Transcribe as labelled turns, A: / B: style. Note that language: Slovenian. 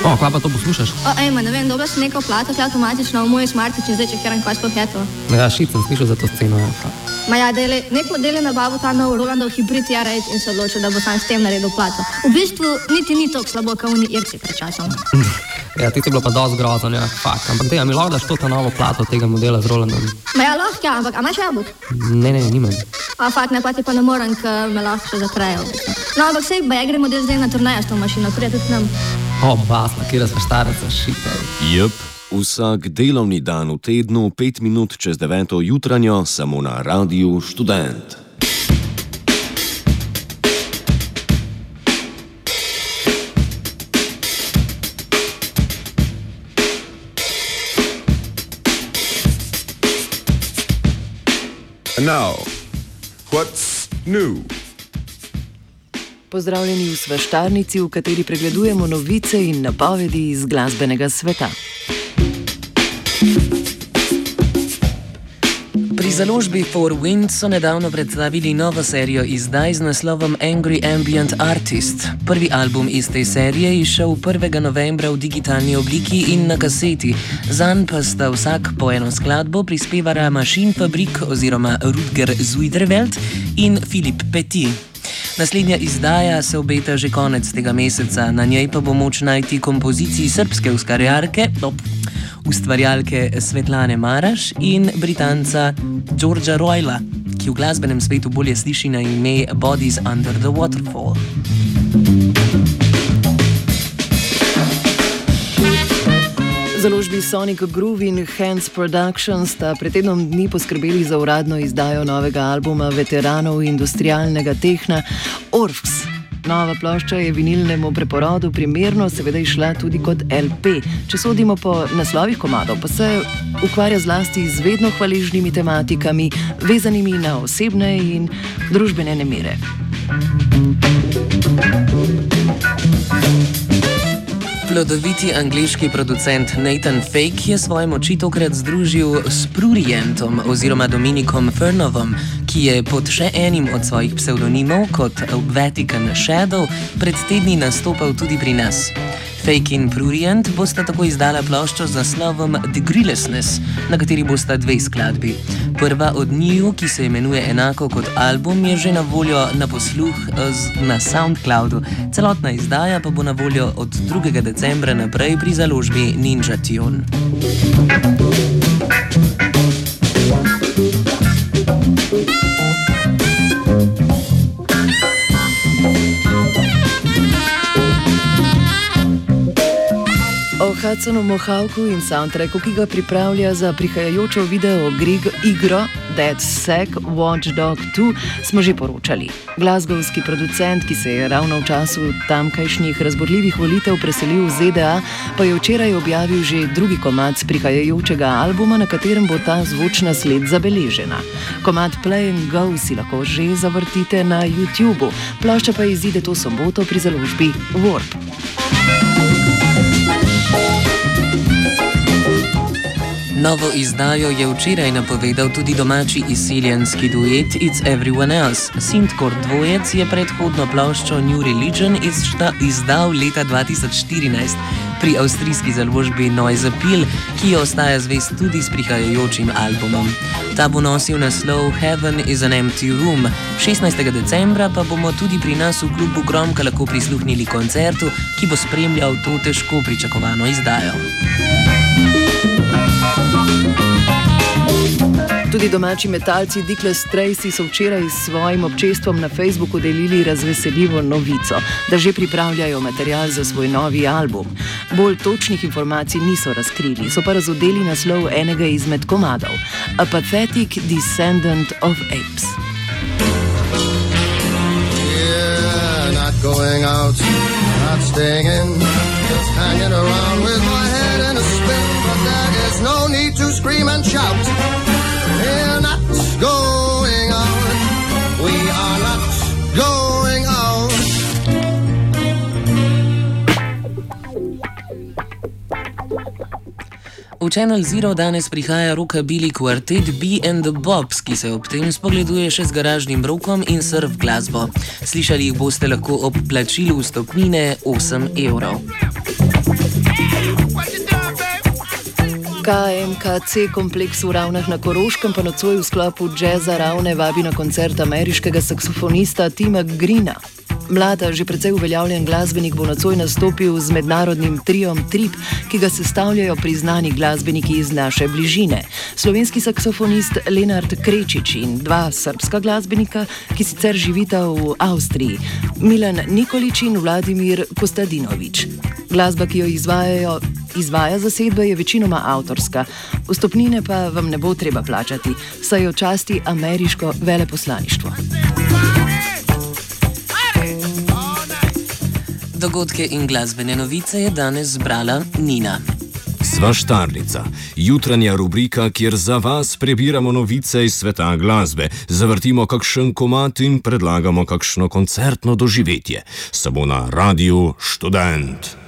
A: Kva pa to poslušaš?
B: Ne vem, dobro si nekaj plata, avtomatično v moj smartič in zdaj čekiram, kaj sploh je to.
A: Ja, šit sem slišal za to sceno.
B: Nek model je nabavil ta nov Rolandov hibrid R8 in se odločil, da bo sam s tem naredil plato. V bistvu niti ni tako slabo, kot oni Irci pred časom.
A: Ja, ti si bilo pa dosti grozno, ja, fakt. Ampak mi lahko daš to novo plato tega modela z Rolandom?
B: Lahko, ja, ampak imaš jabolk?
A: Ne, nimam.
B: Fakt, ne, pa ti pa ne morem, ker me lahko še zatrejo. No, ampak sej, gremo zdaj na turnejo s to mašino, prije tudi nam.
A: Basla, kjera se štareca, šite.
C: Jep, vsak delovni dan v tednu, 5 minut čez 9. jutranjo, samo na Radiu Študent.
D: And now, what's new?
E: Pozdravljeni v Svaštarnici, v kateri pregledujemo novice in napovedi iz glasbenega sveta.
F: Pri založbi Four Winds so nedavno predstavili novo serijo izdaj z naslovom Angry Ambient Artist. Prvi album iz te serije je izšel 1. novembra v digitalni obliki in na kaseti. Zanj pa sta vsak po eno skladbo prispevala Machine Fabrik oziroma Rutger Zuiderwelt in Philippe Petit. Naslednja izdaja se obeta že konec tega meseca, na njej pa bo moč najti kompoziciji srbske ustvarjalke Svetlane Maraš in Britanca Georgea Royla, ki v glasbenem svetu bolje sliši na ime Bodies Under the Waterfall.
E: Založbi Sonic Groove in Hands Productions sta pred tednom dni poskrbeli za uradno izdajo novega albuma veteranov industrialnega tehna Orphs. Nova plošča je vinilnemu preporodu primerno seveda išla tudi kot LP. Če sodimo po naslovih komadov, pa se ukvarja zlasti z vedno hvaležnimi tematikami, vezanimi na osebne in družbene nemire.
F: Plodoviti angleški producent Nathan Fake je svoje moči tokrat združil s Prurientom oziroma Dominikom Fernovom, ki je pod še enim od svojih psevdonimov kot Vatican Shadow pred tedni nastopal tudi pri nas. Fake in Prurient bosta tako izdala ploščo z naslovom The Grillessness, na kateri bosta dve skladbi. Prva od njiju, ki se imenuje enako kot album, je že na voljo na posluh na SoundCloudu. Celotna izdaja pa bo na voljo od 2. decembra naprej pri založbi Ninja Tune.
E: O Hudsonu Mohawku in soundtracku, ki ga pripravlja za prihajajočo video igro Dead Sack Watch Dog 2, smo že poročali. Glasgowski producent, ki se je ravno v času tamkajšnjih razburljivih volitev preselil v ZDA, pa je včeraj objavil že drugi komad z prihajajočega albuma, na katerem bo ta zvočna sled zabeležena. Komad Play and Go si lahko že zavrtite na YouTubu, plošča pa izide to soboto pri založbi Warp.
F: Novo izdajo je včeraj napovedal tudi domači izsiljenski duet It's Everyone Else. Synthcore dvojec je predhodno ploščo New Religion izdal leta 2014 pri avstrijski založbi Noise Appeal, ki jo ostaja zvest tudi s prihajajočim albumom. Ta bo nosil naslov Heaven is an Empty Room. 16. decembra pa bomo tudi pri nas v klubu Gromka lahko prisluhnili koncertu, ki bo spremljal to težko pričakovano izdajo.
E: Tudi domači metalci Dickless Tracy so včeraj s svojim občestvom na Facebooku delili razveseljivo novico, da že pripravljajo material za svoj novi album. Bolj točnih informacij niso razkrili, so pa razodeli naslov enega izmed komadov: A Pathetic Descendant of Apes.
G: Yeah, not going out, not staying in, just hanging around with my head in a spin, but there is no need to scream and shout. We're not going out. We are not going out.
F: V Channel Zero danes prihaja rockabilly kvartet B and the Bobs, ki se ob tem spogleduje še z garažnim rockom in surf glasbo. Slišali jih boste lahko ob plačilu vstopnine 8 €.
E: KMKC kompleks v Ravnah na Koroškem pa nocoj v sklopu Jazza Ravne vabi na koncert ameriškega saksofonista Tima Greena. Mlada, že precej uveljavljen glasbenik bo nocoj nastopil z mednarodnim triom Trip, ki ga sestavljajo priznani glasbeniki iz naše bližine. Slovenski saksofonist Lenart Krečič in dva srbska glasbenika, ki sicer živita v Avstriji, Milan Nikolič in Vladimir Kostadinovič. Glasba, ki jo izvaja zasedba, je večinoma avtorska. Vstopnine pa vam ne bo treba plačati, saj jo časti ameriško veleposlaništvo.
F: Dogodke in glasbene novice je danes zbrala Nina.
C: Sva štarnica, jutranja rubrika, kjer za vas prebiramo novice iz sveta glasbe, zavrtimo kakšen komad in predlagamo kakšno koncertno doživetje. Samo na Radiu Študent.